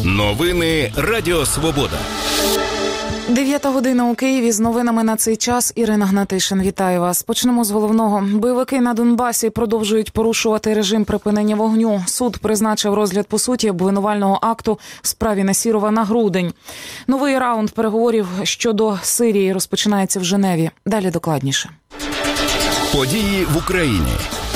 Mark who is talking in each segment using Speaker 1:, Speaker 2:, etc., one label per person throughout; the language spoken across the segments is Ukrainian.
Speaker 1: Новини Радіо Свобода.
Speaker 2: 9 година у Києві. З новинами на цей час Ірина Гнатишин. Вітаю вас. Почнемо з головного. Бойовики на Донбасі продовжують порушувати режим припинення вогню. Суд призначив розгляд по суті обвинувального акту в справі Насірова на грудень. Новий раунд переговорів щодо Сирії розпочинається в Женеві. Далі докладніше.
Speaker 1: Події в Україні.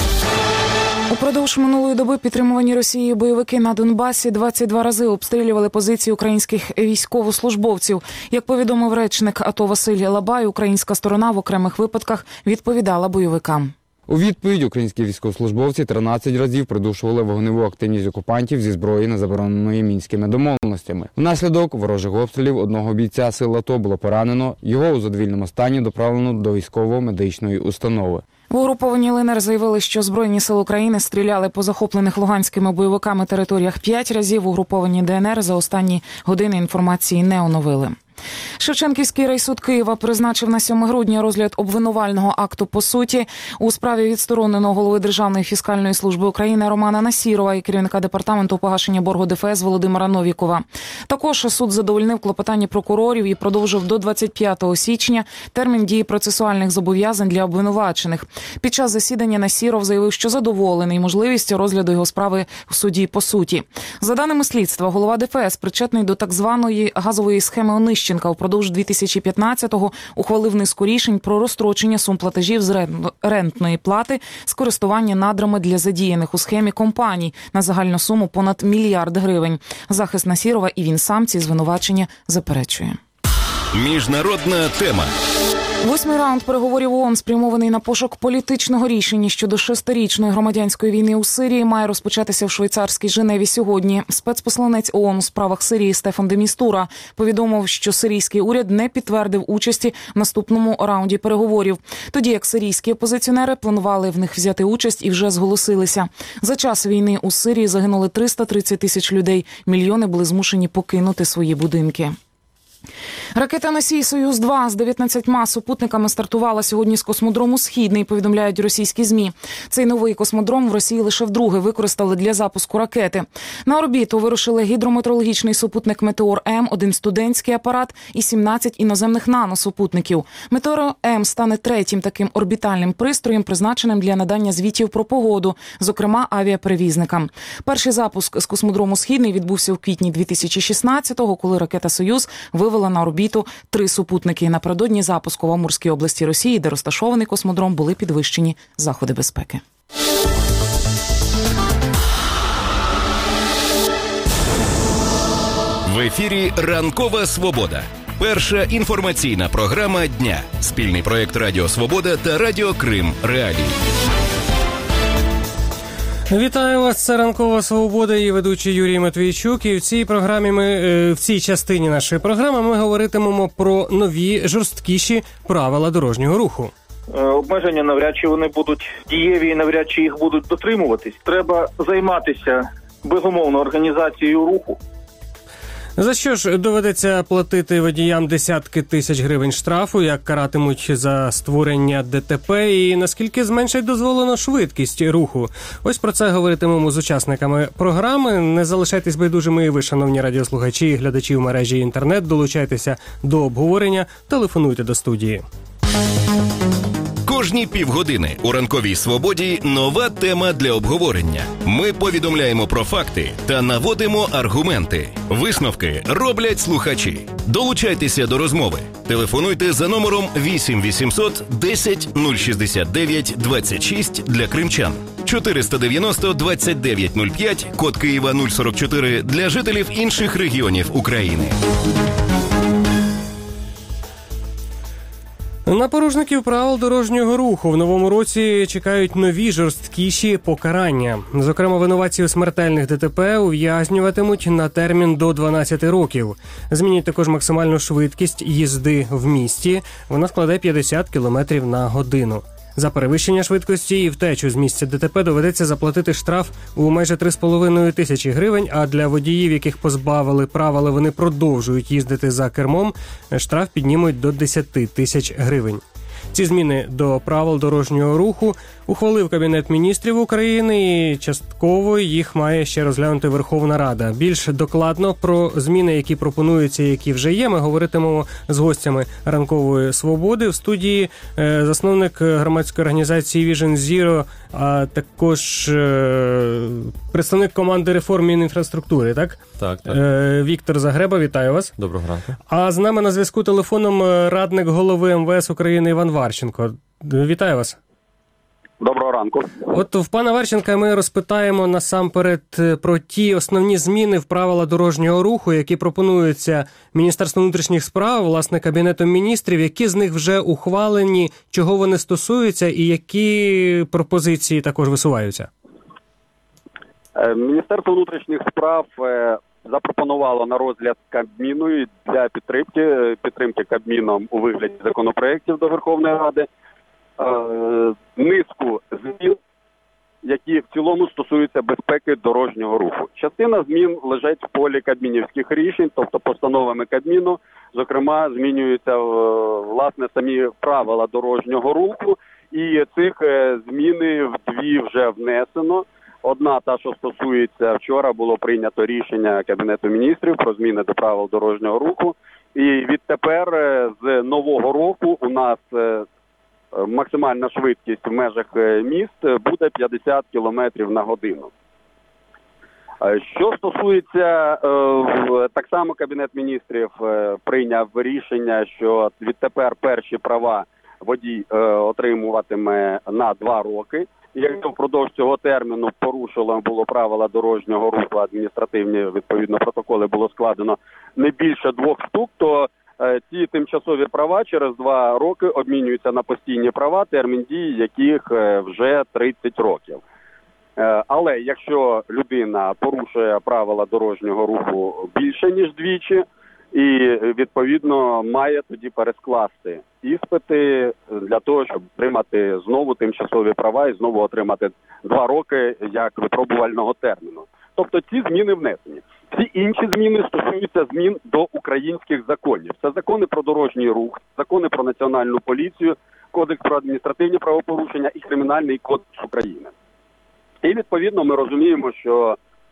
Speaker 2: Упродовж минулої доби підтримувані Росією бойовики на Донбасі 22 рази обстрілювали позиції українських військовослужбовців. Як повідомив речник АТО Василь Лабай, українська сторона в окремих випадках відповідала бойовикам.
Speaker 3: У відповідь українські військовослужбовці 13 разів придушували вогневу активність окупантів зі зброї, не забороненої мінськими домовленостями. Внаслідок ворожих обстрілів одного бійця сил АТО було поранено, його у задовільному стані доправлено до військово-медичної установи.
Speaker 2: В угрупованні ЛНР заявили, що Збройні сили України стріляли по захоплених луганськими бойовиками територіях 5 разів. В угрупованні ДНР за останні години інформації не оновили. Шевченківський райсуд Києва призначив на 7 грудня розгляд обвинувального акту по суті у справі відстороненого голови Державної фіскальної служби України Романа Насірова і керівника департаменту погашення боргу ДФС Володимира Новікова. Також суд задовольнив клопотання прокурорів і продовжив до 25 січня термін дії процесуальних зобов'язань для обвинувачених. Під час засідання Насіров заявив, що задоволений можливістю розгляду його справи в суді по суті. За даними слідства, голова ДФС причетний до так званої газової схеми Онищенка. Впродовж 2015-го ухвалив низку рішень про розстрочення сум платежів з рентної плати з користування надрами для задіяних у схемі компаній на загальну суму понад $1 мільярд. Захист Насірова і він сам ці звинувачення заперечує.
Speaker 1: Міжнародна тема.
Speaker 2: 8-й раунд переговорів ООН, спрямований на пошук політичного рішення щодо 6-річної громадянської війни у Сирії, має розпочатися в швейцарській Женеві сьогодні. Спецпосланець ООН у справах Сирії Стефан де Містура повідомив, що сирійський уряд не підтвердив участі в наступному раунді переговорів. Тоді як сирійські опозиціонери планували в них взяти участь і вже зголосилися. За час війни у Сирії загинули 330 тисяч людей. Мільйони були змушені покинути свої будинки. Ракета-носій «Союз-2» з 19 супутниками стартувала сьогодні з космодрому «Східний», повідомляють російські ЗМІ. Цей новий космодром в Росії лише вдруге використали для запуску ракети. На орбіту вирушили гідрометеорологічний супутник «Метеор-М», один студентський апарат і 17 іноземних наносупутників. «Метеор-М» стане третім таким орбітальним пристроєм, призначеним для надання звітів про погоду, зокрема авіаперевізникам. Перший запуск з космодрому «Східний» відбувся в квітні 2016-го, коли ракета «Союз» вивела на орбіту 3 супутники. Напередодні запуску в Амурській області Росії, де розташований космодром, були підвищені заходи безпеки.
Speaker 1: В ефірі «Ранкова Свобода». Перша інформаційна програма дня. Спільний проєкт Радіо Свобода та Радіо Крим Реалії.
Speaker 4: Вітаю вас, це «Ранкова Свобода» і ведучий Юрій Матвійчук. І в цій частині нашої програми ми говоритимемо про нові, жорсткіші правила дорожнього руху.
Speaker 5: Обмеження навряд чи вони будуть дієві і навряд чи їх будуть дотримуватись. Треба займатися, безумовно, організацією руху.
Speaker 4: За що ж доведеться платити водіям десятки тисяч гривень штрафу, як каратимуть за створення ДТП і наскільки зменшать дозволену швидкість руху? Ось про це говоритимемо з учасниками програми. Не залишайтесь байдужими і ви, шановні радіослухачі і глядачі в мережі інтернет. Долучайтеся до обговорення, телефонуйте до студії.
Speaker 1: Кожні півгодини у «Ранковій Свободі» нова тема для обговорення. Ми повідомляємо про факти та наводимо аргументи. Висновки роблять слухачі. Долучайтеся до розмови. Телефонуйте за номером 8 800 10 069 26 для кримчан. 490 29 05, код Києва 044 для жителів інших регіонів України.
Speaker 4: На порушників правил дорожнього руху в новому році чекають нові жорсткіші покарання. Зокрема, винуватців у смертельних ДТП ув'язнюватимуть на термін до 12 років. Змінять також максимальну швидкість їзди в місті. Вона складе 50 км на годину. За перевищення швидкості і втечу з місця ДТП доведеться заплатити штраф у майже 3,5 тисячі гривень, а для водіїв, яких позбавили прав, але вони продовжують їздити за кермом, штраф піднімуть до 10 тисяч гривень. Ці зміни до правил дорожнього руху ухвалив Кабінет міністрів України і частково їх має ще розглянути Верховна Рада. Більш докладно про зміни, які пропонуються, які вже є, ми говоритимемо з гостями Ранкової свободи. В студії засновник громадської організації Vision Zero, а також представник команди реформ Мінінфраструктури, так?
Speaker 6: Так.
Speaker 4: Віктор Загреба, вітаю вас.
Speaker 6: Доброго ранку.
Speaker 4: А з нами на зв'язку телефоном радник голови МВС України Іван Варченко. Вітаю вас.
Speaker 5: Доброго ранку.
Speaker 4: От в пана Варченка ми розпитаємо насамперед про ті основні зміни в правила дорожнього руху, які пропонуються Міністерством внутрішніх справ, власне, Кабінетом міністрів, які з них вже ухвалені, чого вони стосуються і які пропозиції також висуваються.
Speaker 7: Міністерство внутрішніх справ запропонувало на розгляд Кабміну для підтримки Кабміном у вигляді законопроєктів до Верховної Ради низку змін, які в цілому стосуються безпеки дорожнього руху. Частина змін лежать в полі кабмінівських рішень, тобто постановами Кабміну, зокрема, змінюються власне самі правила дорожнього руху, і цих зміни в дві вже внесено. Одна, та, що стосується, вчора було прийнято рішення Кабінету міністрів про зміни до правил дорожнього руху, і відтепер з нового року у нас максимальна швидкість в межах міст буде 50 км на годину. Що стосується, так само Кабінет міністрів прийняв рішення, що відтепер перші права водій отримуватиме на 2 роки. І якщо впродовж цього терміну порушено було правила дорожнього руху, адміністративні, відповідно, протоколи було складено не більше 2 штук, то ці тимчасові права через 2 роки обмінюються на постійні права, термін дії яких вже 30 років. Але якщо людина порушує правила дорожнього руху більше, ніж двічі, і, відповідно, має тоді перескласти іспити для того, щоб отримати знову тимчасові права і знову отримати 2 роки як випробувального терміну. Тобто ці зміни внесені. Всі інші зміни стосуються змін до українських законів. Це закони про дорожній рух, закони про національну поліцію, Кодекс про адміністративні правопорушення і Кримінальний кодекс України. І, відповідно, ми розуміємо, що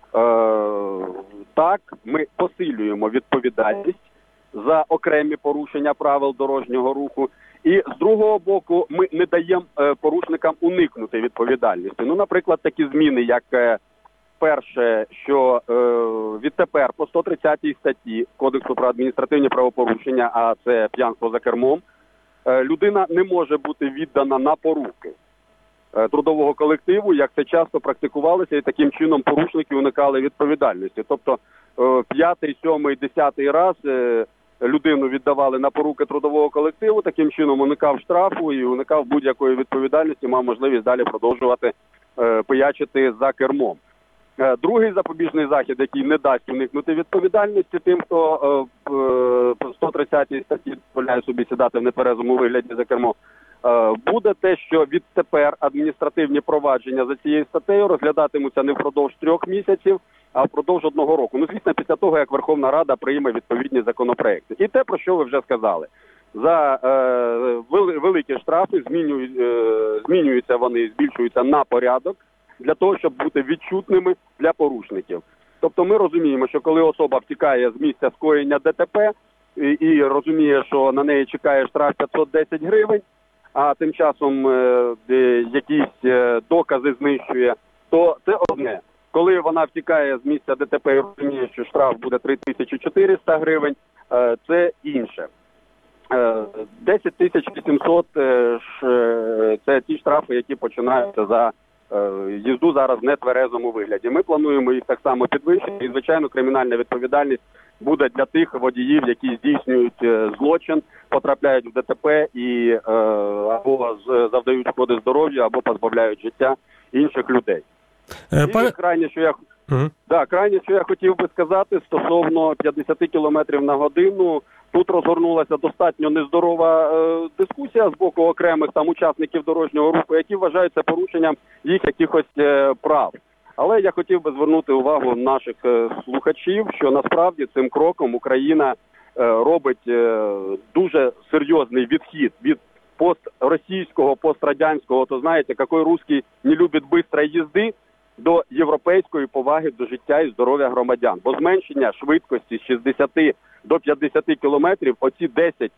Speaker 7: так, ми посилюємо відповідальність за окремі порушення правил дорожнього руху. І, з другого боку, ми не даємо порушникам уникнути відповідальності. Ну, наприклад, такі зміни, як перше, що відтепер по 130 статті Кодексу про адміністративні правопорушення, а це п'янство за кермом, людина не може бути віддана на поруки трудового колективу, як це часто практикувалося, і таким чином порушники уникали відповідальності. Тобто 5-й, 7-й, 10-й раз людину віддавали на поруки трудового колективу, таким чином уникав штрафу і уникав будь-якої відповідальності, мав можливість далі продовжувати пиячити за кермом. Другий запобіжний захід, який не дасть уникнути відповідальності тим, хто 130-й статті дозволяє собі сідати в нетверезому вигляді за кермо, буде те, що відтепер адміністративні провадження за цією статтею розглядатимуться не впродовж 3 місяців, а впродовж 1 року. Ну, звісно, після того, як Верховна Рада прийме відповідні законопроекти. І те, про що ви вже сказали. За великі штрафи змінюються вони, збільшуються на порядок, для того, щоб бути відчутними для порушників. Тобто ми розуміємо, що коли особа втікає з місця скоєння ДТП і розуміє, що на неї чекає штраф 510 гривень, а тим часом якісь докази знищує, то це одне. Коли вона втікає з місця ДТП і розуміє, що штраф буде 3400 гривень, це інше. 10 800 це ті штрафи, які починаються за їзду зараз в нетверезому вигляді. Ми плануємо їх так само підвищити, і, звичайно, кримінальна відповідальність буде для тих водіїв, які здійснюють злочин, потрапляють в ДТП і або завдають шкоди здоров'ю, або позбавляють життя інших людей. І крайнє, що я хотів би сказати стосовно 50 км на годину, тут розгорнулася достатньо нездорова дискусія з боку окремих там учасників дорожнього руху, які вважають це порушенням їх якихось прав. Але я хотів би звернути увагу наших слухачів, що насправді цим кроком Україна робить дуже серйозний відхід від постросійського, пострадянського, то знаєте, який русский не любить швидкої їзди, до європейської поваги до життя і здоров'я громадян. Бо зменшення швидкості з 60 до 50 кілометрів, оці 10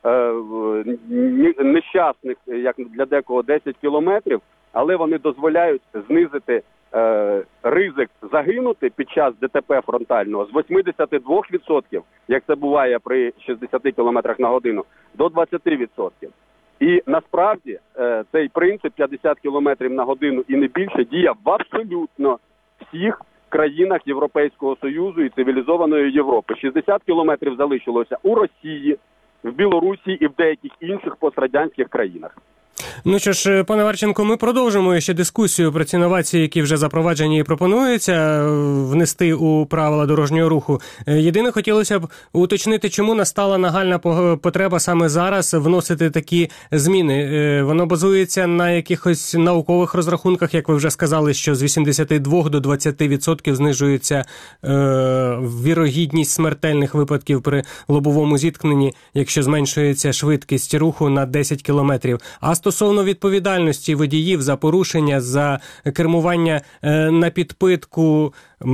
Speaker 7: нещасних, як для декого 10 кілометрів, але вони дозволяють знизити ризик загинути під час ДТП фронтального з 82%, як це буває при 60 км на годину, до 20%. І насправді цей принцип 50 км на годину і не більше діє в абсолютно всіх країнах Європейського Союзу і цивілізованої Європи. 60 кілометрів залишилося у Росії, в Білорусі і в деяких інших пострадянських країнах.
Speaker 4: Ну що ж, пане Варченко, ми продовжимо ще дискусію про ці новації, які вже запроваджені і пропонуються внести у правила дорожнього руху. Єдине, хотілося б уточнити, чому настала нагальна потреба саме зараз вносити такі зміни. Воно базується на якихось наукових розрахунках, як ви вже сказали, що з 82 до 20% знижується вірогідність смертельних випадків при лобовому зіткненні, якщо зменшується швидкість руху на 10 кілометрів. А стосовно відповідальності водіїв за порушення, за кермування на підпитку,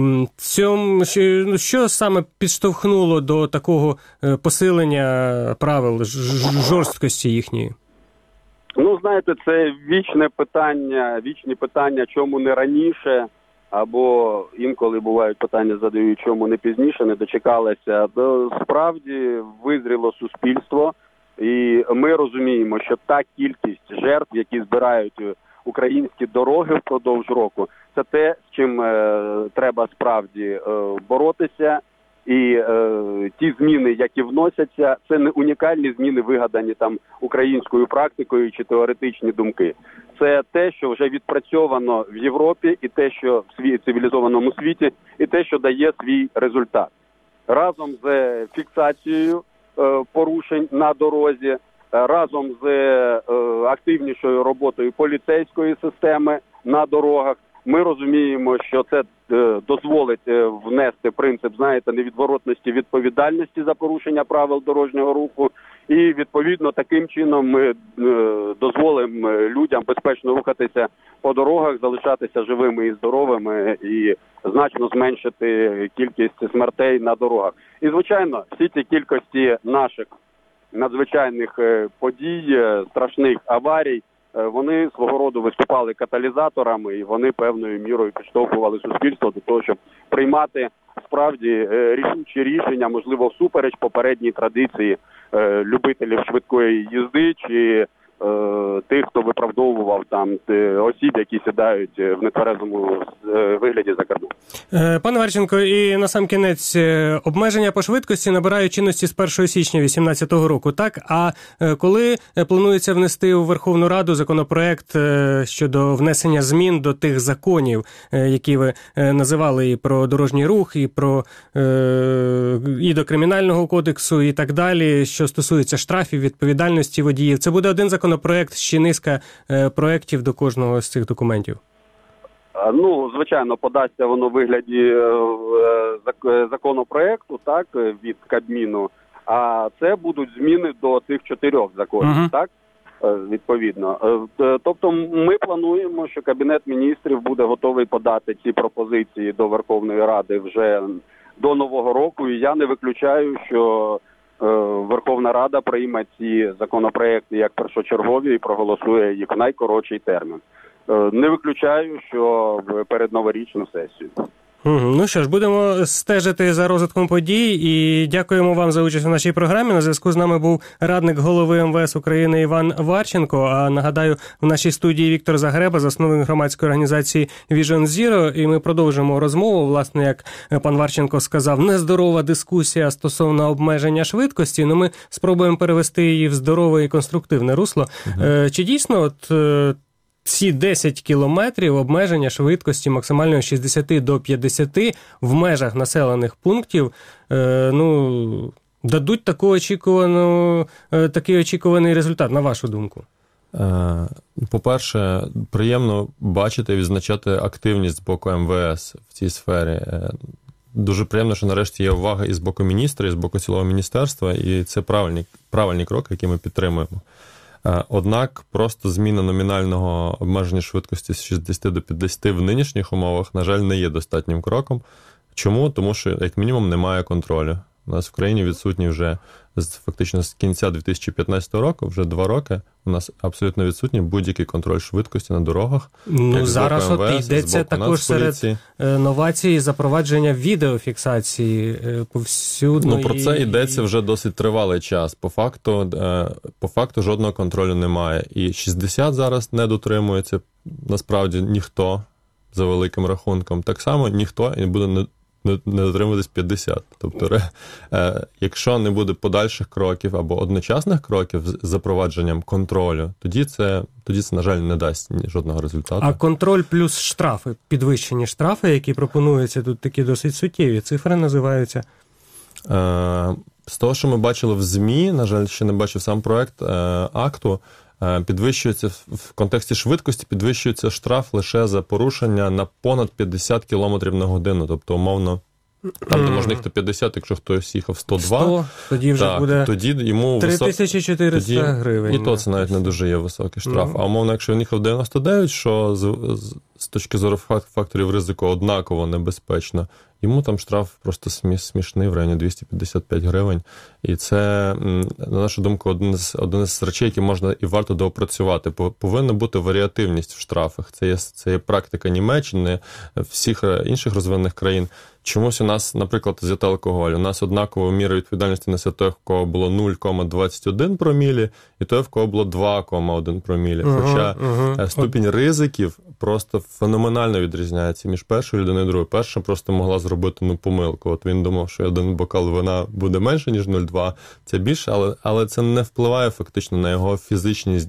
Speaker 4: що саме підштовхнуло до такого посилення правил, жорсткості їхньої?
Speaker 7: Ну, знаєте, це вічні питання, чому не раніше, або інколи бувають питання, задають, чому не пізніше, не дочекалися. Справді визріло суспільство. І ми розуміємо, що та кількість жертв, які збирають українські дороги впродовж року, це те, з чим треба справді боротися. І ті зміни, які вносяться, це не унікальні зміни, вигадані там українською практикою чи теоретичні думки. Це те, що вже відпрацьовано в Європі, і те, що в цивілізованому світі, і те, що дає свій результат. Разом з фіксацією порушень на дорозі, разом з активнішою роботою поліцейської системи на дорогах. Ми розуміємо, що це дозволить внести принцип, знаєте, невідворотності відповідальності за порушення правил дорожнього руху. І, відповідно, таким чином ми дозволимо людям безпечно рухатися по дорогах, залишатися живими і здоровими і значно зменшити кількість смертей на дорогах. І, звичайно, всі ці кількості наших надзвичайних подій, страшних аварій, вони свого роду виступали каталізаторами, і вони певною мірою підштовхували суспільство до того, щоб приймати справді рішучі рішення, можливо, всупереч попередній традиції любителів швидкої їзди чи тих, хто виправдовував там осіб, які сідають в нетверезому вигляді за кермо.
Speaker 4: Пане Варченко, і насамкінець, обмеження по швидкості набирають чинності з 1 січня 2018 року, так? А коли планується внести у Верховну Раду законопроект щодо внесення змін до тих законів, які ви називали, і про дорожній рух, і до Кримінального кодексу, і так далі, що стосується штрафів, відповідальності водіїв? Це буде один законопроект, ще низка проєктів до кожного з цих документів?
Speaker 7: Ну, звичайно, подасться воно в вигляді законопроекту, так, від Кабміну, а це будуть зміни до цих 4 законів, так, відповідно. Тобто ми плануємо, що Кабінет міністрів буде готовий подати ці пропозиції до Верховної Ради вже до Нового року, і я не виключаю, що Верховна Рада прийме ці законопроекти як першочергові і проголосує їх в найкоротший термін. Не виключаю, що перед новорічну сесію.
Speaker 4: Ну що ж, будемо стежити за розвитком подій і дякуємо вам за участь у нашій програмі. На зв'язку з нами був радник голови МВС України Іван Варченко. А нагадаю, в нашій студії Віктор Загреба, засновник громадської організації Vision Zero. І ми продовжимо розмову. Власне, як пан Варченко сказав, нездорова дискусія стосовно обмеження швидкості. Ну, ми спробуємо перевести її в здорове і конструктивне русло. Чи дійсно ці 10 кілометрів обмеження швидкості максимальної 60 до 50 в межах населених пунктів, дадуть такий очікуваний результат, на вашу думку?
Speaker 6: По-перше, приємно бачити і відзначати активність з боку МВС в цій сфері. Дуже приємно, що нарешті є увага і з боку міністра, і з боку цілого міністерства, і це правильні кроки, які ми підтримуємо. Однак просто зміна номінального обмеження швидкості з 60 до 50 в нинішніх умовах, на жаль, не є достатнім кроком. Чому? Тому що, як мінімум, немає контролю. У нас в країні відсутній вже фактично з кінця 2015 року, вже 2 роки, у нас абсолютно відсутній будь-який контроль швидкості на дорогах.
Speaker 4: Ну, зараз МВС, йдеться також серед новацій запровадження відеофіксації повсюдно.
Speaker 6: Ну, про це йдеться вже досить тривалий час. По факту жодного контролю немає. І 60 зараз не дотримується, насправді, ніхто за великим рахунком. Так само ніхто і буде не дотримуватись 50. Тобто, якщо не буде подальших кроків або одночасних кроків з запровадженням контролю, тоді це, на жаль, не дасть жодного результату.
Speaker 4: А контроль плюс штрафи, підвищені штрафи, які пропонуються, тут такі досить суттєві цифри називаються?
Speaker 6: З того, що ми бачили в ЗМІ, на жаль, ще не бачив сам проект акту, підвищується в контексті швидкості, підвищується штраф лише за порушення на понад 50 км на годину. Тобто, умовно, там, де можна їхати 50, якщо хтось їхав 102, 100,
Speaker 4: тоді вже буде
Speaker 6: тоді йому
Speaker 4: 3400 гривень.
Speaker 6: І то це навіть не дуже є високий штраф. А умовно, якщо він їхав 99, що з точки зору факторів ризику однаково небезпечно, йому там штраф просто смішний в районі 255 гривень. І це, на нашу думку, один з речей, які можна і варто доопрацювати. Повинна бути варіативність в штрафах. Це є практика Німеччини, всіх інших розвинених країн. Чомусь у нас, наприклад, взяти алкоголь. У нас однакова міра відповідальності несе той, в кого було 0,21 промілі, і той, в кого було 2,1 промілі. Хоча ступінь ризиків просто феноменально відрізняється між першою людиною і другою. Перша просто могла зробити помилку. От він думав, що один бокал вина буде менше, ніж 0,2. Це більше, але це не впливає фактично на його фізичні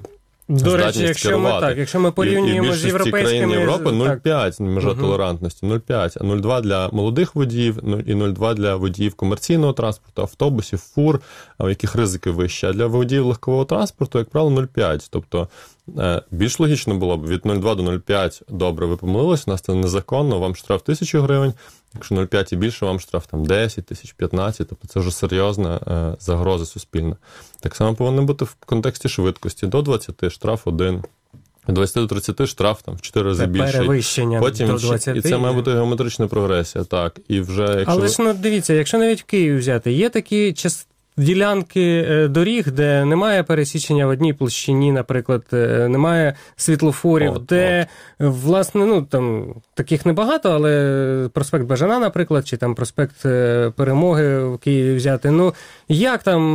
Speaker 4: до речі, якщо ми порівнюємо з європейськими...
Speaker 6: країн Європи 0,5 межа толерантності, 0,5, а 0,2 для молодих водіїв і 0,2 для водіїв комерційного транспорту, автобусів, фур, у яких ризики вищі. А для водіїв легкового транспорту, як правило, 0,5. Тобто більш логічно було б від 0,2 до 0,5 добре, ви помилились, у нас це незаконно, вам штраф 1000 гривень, якщо 0,5 і більше, вам штраф 10 тисяч, 15, тобто це вже серйозна загроза суспільна. Так само повинно бути в контексті швидкості. До 20 штраф 1, від 20 до 30 штраф в 4 рази більший.
Speaker 4: Перевищення
Speaker 6: потім,
Speaker 4: до 20.
Speaker 6: І це має бути геометрична прогресія, так. І вже, якщо
Speaker 4: але ж, дивіться, якщо навіть в Києві взяти, є такі ділянки доріг, де немає пересічення в одній площині, наприклад, немає світлофорів, де, власне, там таких небагато, але проспект Бажана, наприклад, чи там проспект Перемоги в Києві взяти. Як там?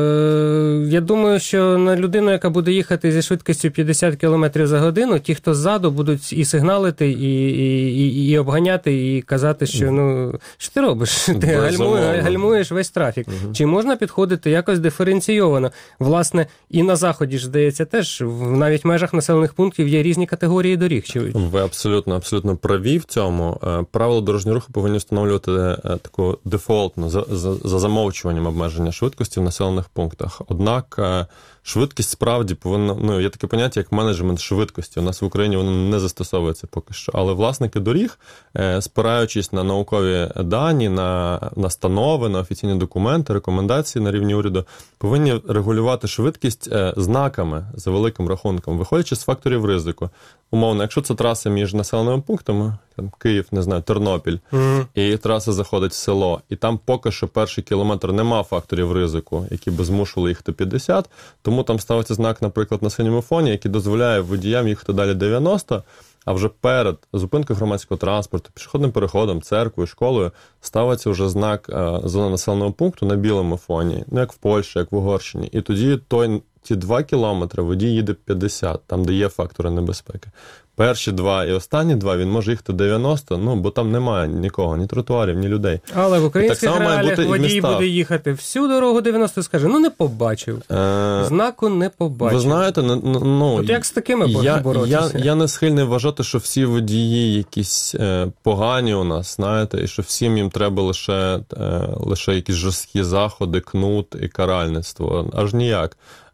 Speaker 4: Я думаю, що на людину, яка буде їхати зі швидкістю 50 км за годину, ті, хто ззаду, будуть і сигналити, і обганяти, і казати, що, що ти робиш? Ти гальмуєш весь трафік. Чи можна підходити якось диференційовано? Власне, і на Заході ж, здається, теж навіть в межах населених пунктів є різні категорії доріг.
Speaker 6: Ви абсолютно праві в цьому. Правила дорожнього руху повинні встановлювати таку дефолтну, за замовчуванням обмеження швидкості в населених пунктах. Однак швидкість справді повинна, є таке поняття, як менеджмент швидкості. У нас в Україні воно не застосовується поки що. Але власники доріг, спираючись на наукові дані, на настанови, на офіційні документи, рекомендації на рівні уряду, повинні регулювати швидкість знаками за великим рахунком, виходячи з факторів ризику. Умовно, якщо це траса між населеними пунктами, Київ, Тернопіль, і траса заходить в село, і там поки що перший кілометр нема факторів ризику, які би змушували їхати 50, тому там ставиться знак, наприклад, на синьому фоні, який дозволяє водіям їхати далі 90, а вже перед зупинкою громадського транспорту, пішохідним переходом, церквою, школою ставиться вже знак зони населеного пункту на білому фоні, як в Польщі, як в Угорщині. І тоді ті 2 кілометри водій їде 50, там, де є фактори небезпеки. Перші 2 і останні 2 він може їхати 90, бо там немає нікого, ні тротуарів, ні людей.
Speaker 4: Але в українських реаліях водій буде їхати всю дорогу 90 і скаже, не побачив. Знаку не побачив.
Speaker 6: Ви знаєте,
Speaker 4: от як з такими боротися?
Speaker 6: Я не схильний вважати, що всі водії якісь погані у нас, знаєте, і що всім їм треба лише якісь жорсткі заходи, кнут і каральництво. Аж ніяк.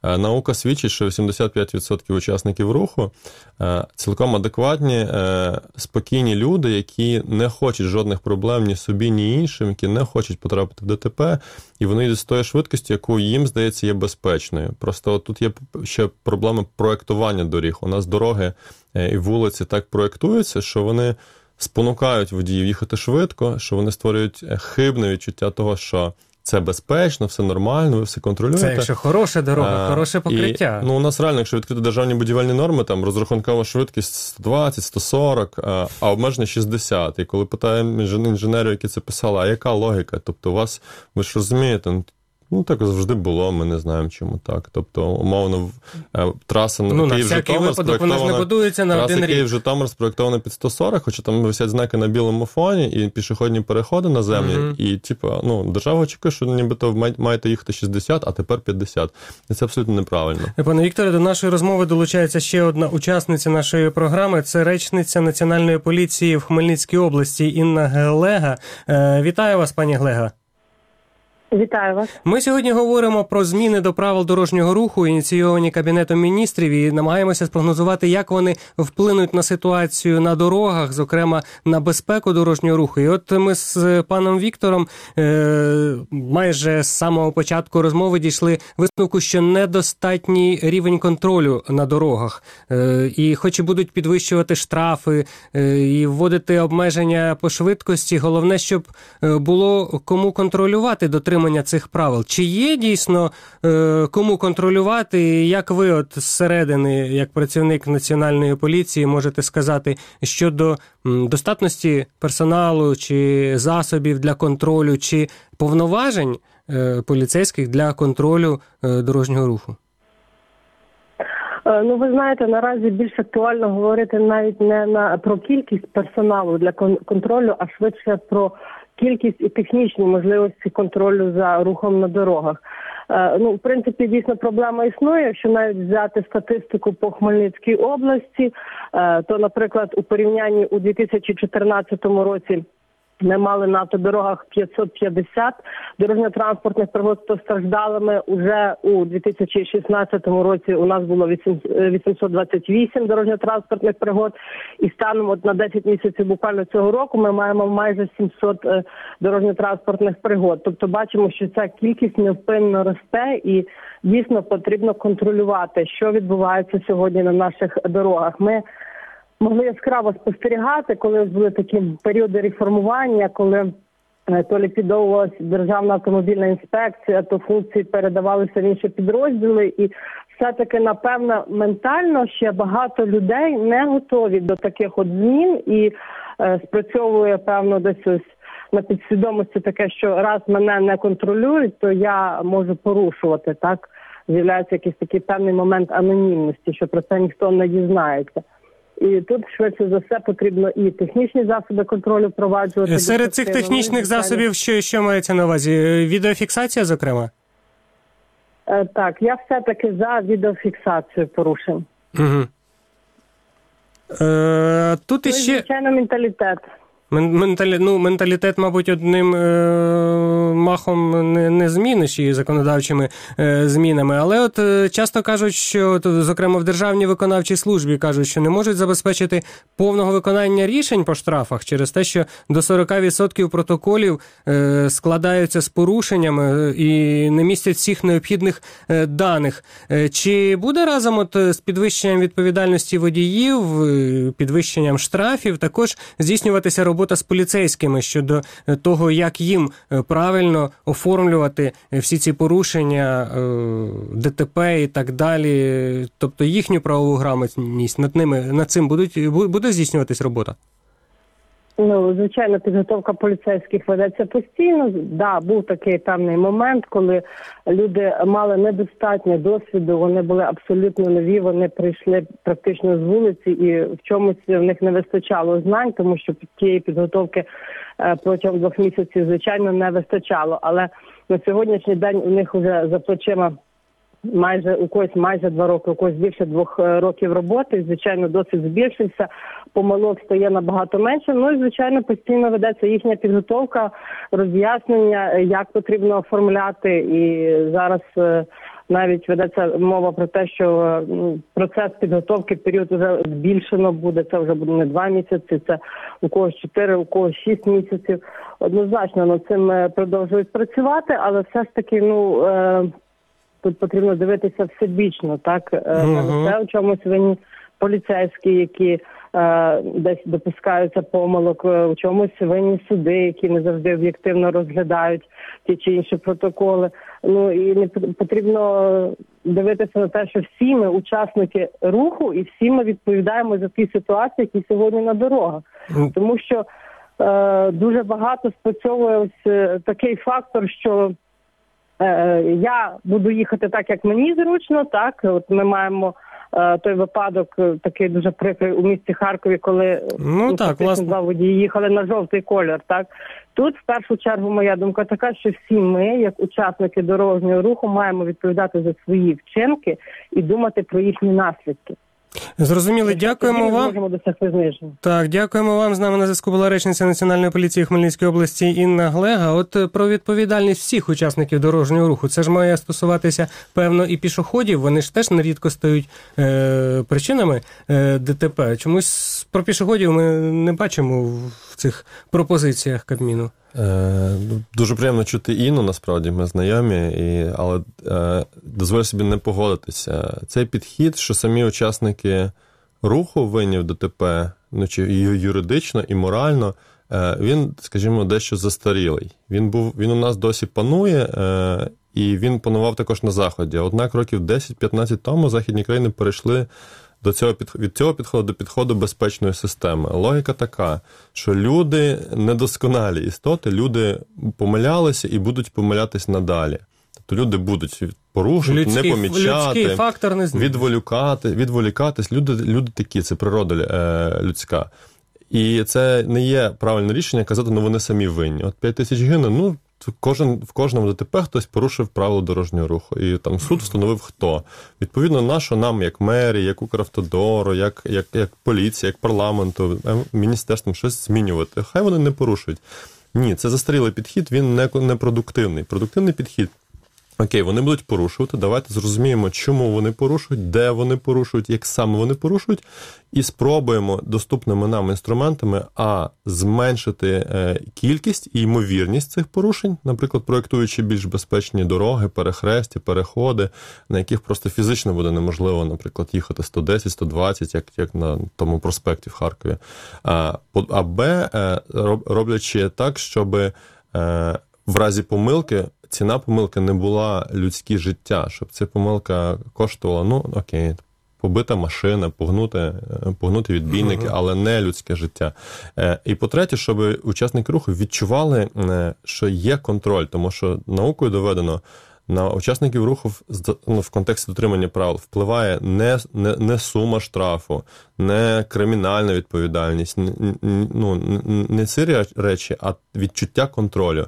Speaker 6: Наука свідчить, що 85% учасників руху цілком адекватні, спокійні люди, які не хочуть жодних проблем ні собі, ні іншим, які не хочуть потрапити в ДТП, і вони йдуть з тої швидкості, яку їм, здається, є безпечною. Просто тут є ще проблема проєктування доріг. У нас дороги і вулиці так проєктуються, що вони спонукають водіїв їхати швидко, що вони створюють хибне відчуття того, що це безпечно, все нормально, ви все контролюєте.
Speaker 4: Це якщо хороша дорога, хороше покриття.
Speaker 6: І, у нас реально, якщо відкрити державні будівельні норми, там розрахункова швидкість 120, 140, а обмеження 60. І коли питаємо інженерів, які це писали, а яка логіка? Тобто у вас, ви ж розумієте, так завжди було, ми не знаємо, чому так. Тобто, умовно, траса Київ-Житомир спроєктована під 140, хоча там висять знаки на білому фоні і пішохідні переходи наземні, і держава очікує, що нібито маєте їхати 60, а тепер 50. І це абсолютно неправильно.
Speaker 4: Пане Вікторе, до нашої розмови долучається ще одна учасниця нашої програми. Це речниця Національної поліції в Хмельницькій області Інна Глега. Вітаю вас, пані Глега.
Speaker 8: Вітаю вас.
Speaker 4: Ми сьогодні говоримо про зміни до правил дорожнього руху, ініційовані Кабінетом міністрів, і намагаємося спрогнозувати, як вони вплинуть на ситуацію на дорогах, зокрема на безпеку дорожнього руху. І от ми з паном Віктором майже з самого початку розмови дійшли висновку, що недостатній рівень контролю на дорогах. І хоч і будуть підвищувати штрафи і вводити обмеження по швидкості, головне, щоб було кому контролювати дотримання цих правил. Чи є дійсно кому контролювати? І як ви от зсередини, як працівник Національної поліції, можете сказати щодо достатності персоналу чи засобів для контролю, чи повноважень поліцейських для контролю дорожнього руху?
Speaker 8: Ви знаєте, наразі більш актуально говорити навіть не про кількість персоналу для контролю, а швидше про кількість і технічні можливості контролю за рухом на дорогах. В принципі, дійсно проблема існує. Якщо навіть взяти статистику по Хмельницькій області, то, наприклад, у порівнянні у 2014 році ми мали на автодорогах 550 дорожньо-транспортних пригод з постраждалими. Уже у 2016 році у нас було 828 дорожньо-транспортних пригод. І станом на 10 місяців буквально цього року ми маємо майже 700 дорожньо-транспортних пригод. Тобто бачимо, що ця кількість невпинно росте і дійсно потрібно контролювати, що відбувається сьогодні на наших дорогах. Ми могли яскраво спостерігати, коли були такі періоди реформування, коли то ліквідовувалася Державна автомобільна інспекція, то функції передавалися в інші підрозділи. І все-таки, напевно, ментально ще багато людей не готові до таких от змін і спрацьовує, певно, десь ось на підсвідомості таке, що раз мене не контролюють, то я можу порушувати, так? З'являється якийсь такий певний момент анонімності, що про це ніхто не дізнається. І тут, швидше за все, потрібно і технічні засоби контролю впроваджувати.
Speaker 4: Серед цих технічних засобів що мається на увазі? Відеофіксація, зокрема?
Speaker 8: Так, я все-таки за відеофіксацію порушень.
Speaker 4: Угу. Тут іще...
Speaker 8: Звичайно, менталітет.
Speaker 4: Менталітет, мабуть, одним махом не зміниш і законодавчими змінами. Але от часто кажуть, що, зокрема, в Державній виконавчій службі кажуть, що не можуть забезпечити повного виконання рішень по штрафах через те, що до 40% протоколів складаються з порушеннями і не містять всіх необхідних даних. Чи буде разом от з підвищенням відповідальності водіїв, підвищенням штрафів, також здійснюватися робота з поліцейськими щодо того, як їм правильно оформлювати всі ці порушення, ДТП і так далі, тобто їхню правову грамотність, над цим буде здійснюватись робота?
Speaker 8: Звичайно, підготовка поліцейських ведеться постійно. Да, був такий певний момент, коли люди мали недостатньо досвіду, вони були абсолютно нові, вони прийшли практично з вулиці і в чомусь в них не вистачало знань, тому що тієї підготовки протягом 2 місяців, звичайно, не вистачало. Але на сьогоднішній день у них вже за плечима у когось майже 2 роки, у когось більше 2 років роботи. І, звичайно, досвід збільшився, помилок стає набагато менше. І, звичайно, постійно ведеться їхня підготовка, роз'яснення, як потрібно оформляти. І зараз навіть ведеться мова про те, що процес підготовки, період вже збільшено буде, це вже буде не 2 місяці, це у когось 4, у когось 6 місяців. Однозначно над цим продовжують працювати, але все ж таки, тут потрібно дивитися всебічно, так? Це у чомусь винні поліцейські, які десь допускаються помилок, у чомусь винні суди, які не завжди об'єктивно розглядають ті чи інші протоколи. І не потрібно дивитися на те, що всі ми учасники руху і всі ми відповідаємо за ті ситуації, які сьогодні на дорогах. Тому що дуже багато спрацьовує ось такий фактор, що я буду їхати так, як мені зручно, так? От ми маємо той випадок такий дуже прикрий у місті Харкові, коли два водії їхали на жовтий колір, так? Тут, в першу чергу, моя думка така, що всі ми, як учасники дорожнього руху, маємо відповідати за свої вчинки і думати про їхні наслідки.
Speaker 4: Зрозуміло, дякуємо вам.
Speaker 8: Можемо досягти зниження.
Speaker 4: Так, дякуємо вам. З нами на зв'язку була речниця Національної поліції Хмельницької області Інна Глега. От про відповідальність всіх учасників дорожнього руху. Це ж має стосуватися, певно, і пішоходів. Вони ж теж нерідко стають причинами ДТП. Чомусь про пішоходів ми не бачимо в цих пропозиціях Кабміну.
Speaker 6: Дуже приємно чути Інну, насправді, ми знайомі, але дозволю собі не погодитися. Цей підхід, що самі учасники руху винні в ДТП, чи юридично, і морально, він, скажімо, дещо застарілий. Він у нас досі панує, і він панував також на Заході. Однак років 10-15 тому західні країни перейшли від цього підходу до підходу безпечної системи. Логіка така, що люди недосконалі істоти, люди помилялися і будуть помилятись надалі. Тобто люди будуть порушувати, не помічати, відволікатись. Люди такі, це природа людська. І це не є правильне рішення казати, вони самі винні. От 5 тисяч гине, в кожному ДТП хтось порушив правила дорожнього руху. І там суд встановив хто. Відповідно, нащо нам, як мері, як Укравтодору, як поліція, як парламенту, міністерством щось змінювати. Хай вони не порушують. Ні, це застарілий підхід, він не продуктивний. Продуктивний підхід. Окей, вони будуть порушувати, давайте зрозуміємо, чому вони порушують, де вони порушують, як саме вони порушують, і спробуємо доступними нам інструментами зменшити кількість і ймовірність цих порушень, наприклад, проєктуючи більш безпечні дороги, перехрестя, переходи, на яких просто фізично буде неможливо, наприклад, їхати 110-120, як на тому проспекті в Харкові. А Б, роблячи так, щоб в разі помилки ціна помилки не була людське життя, щоб ця помилка коштувала, побита машина, погнути відбійники, але не людське життя. І по-третє, щоб учасники руху відчували, що є контроль, тому що наукою доведено, на учасників руху в контексті дотримання правил впливає не сума штрафу, не кримінальна відповідальність, не ці речі, а відчуття контролю.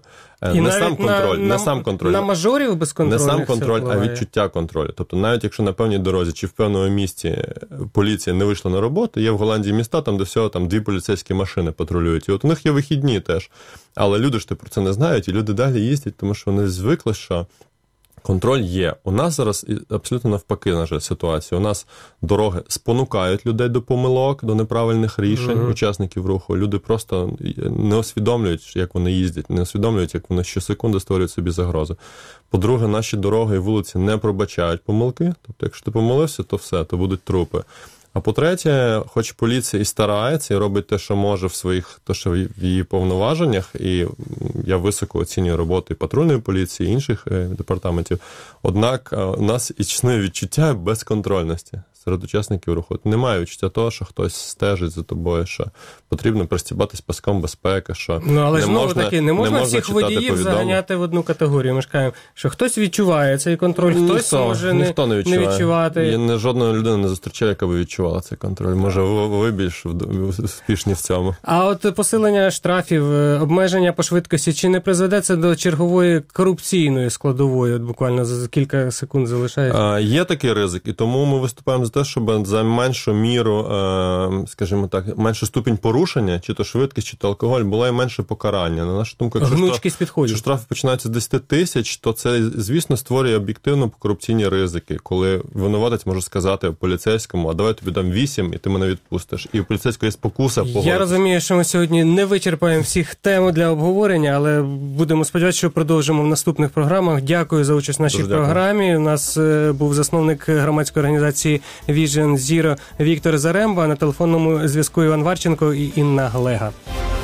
Speaker 6: Не сам контроль.
Speaker 4: На мажорів безконтрольних
Speaker 6: не сам контроль, а відчуття контролю. Тобто навіть якщо на певній дорозі чи в певному місці поліція не вийшла на роботу, є в Голландії міста, там де всього 2 поліцейські машини патрулюють. І от у них є вихідні теж. Але люди ж про це не знають, і люди далі їздять, тому що вони звикли, що контроль є. У нас зараз абсолютно навпаки наша ситуація. У нас дороги спонукають людей до помилок, до неправильних рішень учасників руху. Люди просто не усвідомлюють, як вони їздять, не усвідомлюють, як вони щосекунди створюють собі загрози. По-друге, наші дороги і вулиці не пробачають помилки. Тобто, якщо ти помилився, то все, то будуть трупи. А по-третє, хоч поліція і старається, і робить те, що може в її повноваженнях, і я високо оцінюю роботу і патрульної поліції, і інших департаментів, однак у нас існує відчуття безконтрольності серед учасників руху. Немає відчуття того, що хтось стежить за тобою, що потрібно пристібатись паском безпеки, що
Speaker 4: але не можна всіх водіїв заганяти в одну категорію. Ми ж кажемо, що хтось відчуває цей контроль, хтось може не відчувати.
Speaker 6: Я жодної людини не зустрічаю, яка би відчувала цей контроль. Може, ви більш успішні в цьому. А
Speaker 4: от посилення штрафів, обмеження по швидкості, чи не призведе це до чергової корупційної складової? От буквально за кілька секунд залишається.
Speaker 6: Є такий ризик, і тому ми виступаємо за те, щоб за меншу міру, скажімо так, меншу ступінь порушення, чи то швидкість, чи то алкоголь, було і менше покарання. На нашу думку, якщо штрафи починаються з 10 тисяч, то це, звісно, створює об'єктивно корупційні ризики, коли винуватець може сказати поліцейському, а давай тобі дам 8, і ти мене відпустиш. І у поліцейського є спокуса погодитися.
Speaker 4: Я розумію, що ми сьогодні не вичерпаємо всіх тем для обговорення, але будемо сподіватися, що продовжимо в наступних програмах. Дякую за участь в нашій програмі. У нас був засновник громадської організації Vision Zero Віктор Заремба, на телефонному зв'язку Іван Варченко і Інна Глега.